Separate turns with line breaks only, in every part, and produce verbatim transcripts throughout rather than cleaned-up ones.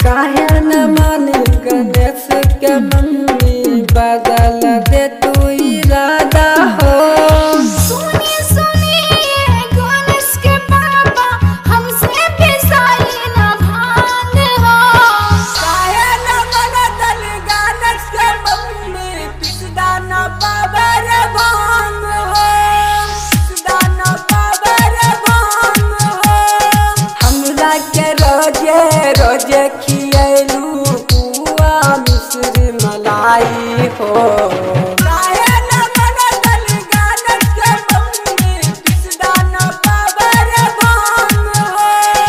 काहे न मानी गणेश के मम्मी बदल दे तू इरादा हो।
सुनी सुनी ये गणेश के पापा हमसे पिसाई न भांग हो।
काहे न बदल गणेश के मम्मी पिसदा न पावर भांग हो, पिसदा न पावर भांग हो। हमरा के रोजे रोजे खियलू पुआ मिश्री मलाई हो। काहे न बदल गणेश के मम्मी पिसदा न पावर भांग हो।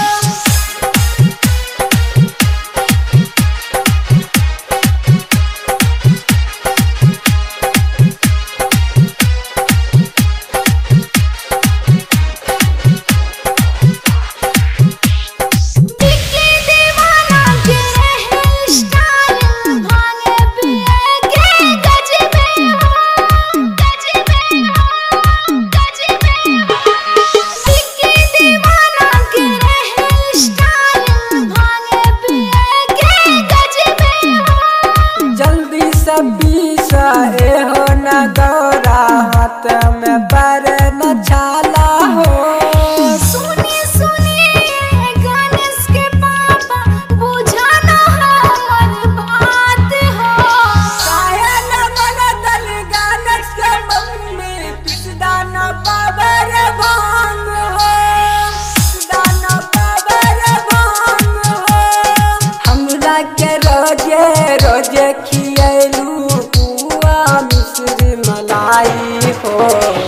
बिक्की दीवाना के रहे स्टाइल भांगे पिए के गजबे हो, गजबे हो, गजबे हो। बिक्की दीवाना के रहे स्टाइल भांगे पिए के गजबे हो।
जल्दी से पीसा एहो न गौरा हाथ में पर न छाला हो।
सुनी सुनी ये गणेश के पापा बुझाना हमर बात हो।
काहे न बदल गणेश के मम्मी पिसदा न पावर भांग हो, पिसदा न पावर भांग हो। हमरा के रोजे रोजे खियलू पुआ मिश्री मलाई हो।